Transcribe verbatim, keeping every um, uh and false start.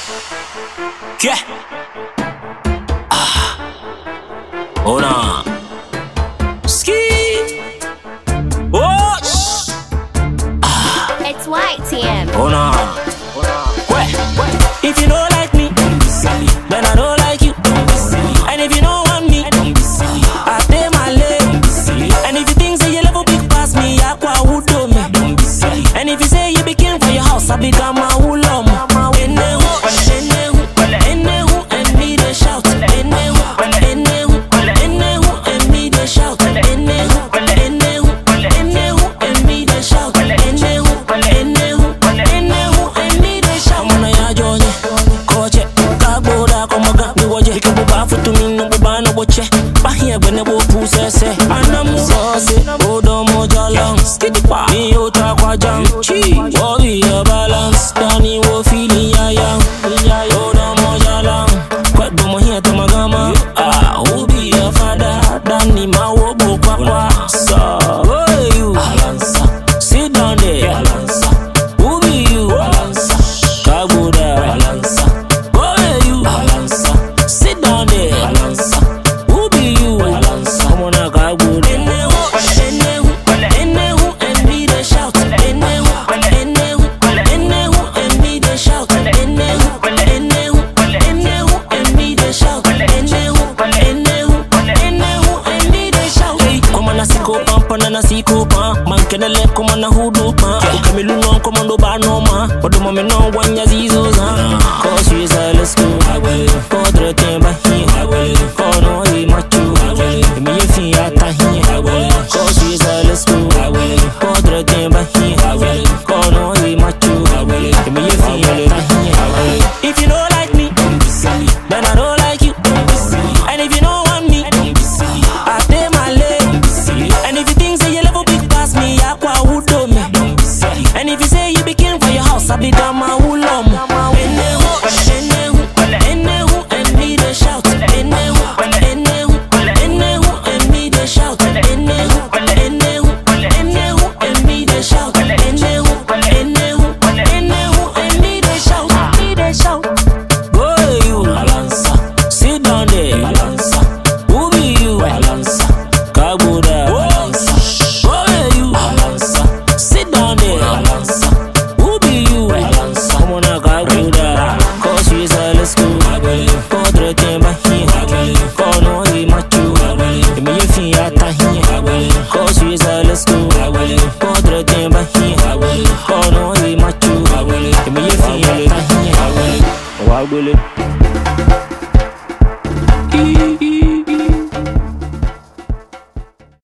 Yeah. Ah. Hold on. Ski. Oh. Ah. It's Y T M. Hold on. Where? If you don't like me, then I don't like you. And if you don't want me, I stay my leg. And if you think say you level big past me, I qua would do me. And if you say you be king for your house, I become a woolom. Bahia when the boat say and I'm saucy. Hold on, moja long. Skitty pa. Me yo talk wa jam. Chi. Worry your balance. Danny wo feeling ya yang. Hold on, moja long. Quite do mo here to my gama. Ah, who be your father? Danny ma wo bo kwa kwa. So, who you? Balansa. Sit down there. Balansa. Who be you? Balansa. Kabuda. Balansa. Who are you? Balansa. Sit down there. Balansa. Na siko pa man kenele kuma na hudu pa ukamilu no komando ba no ma odo mo me no wanya zizo za cause you say let's go for the temba here for no he machu me you feel ata here cause you say let's go for the temba here for no he machu me you feel ata here. If you don't like me, then I don't like you. And if you don't want me, I stay my leg. And if you think say you level big past me, I qua would do me. And if you say you be king for your house, I be down my woolom. And me they shout. And me they shout. And me they shout. And me they shout. Me they shout. Boy you Balansa. Sit down there. Balansa. Who be you? Balansa. Kabuda. Balansa. Who are you? Balansa. Sit down there. Balansa. Who be you? Balansa. Come on now, Kabuda. Cause you say let's go. For the temba here. For no he machu. Me you feel ata here. Cause you say let's go. For the temba here. For no he machu. Me you feel ata here. Wagule.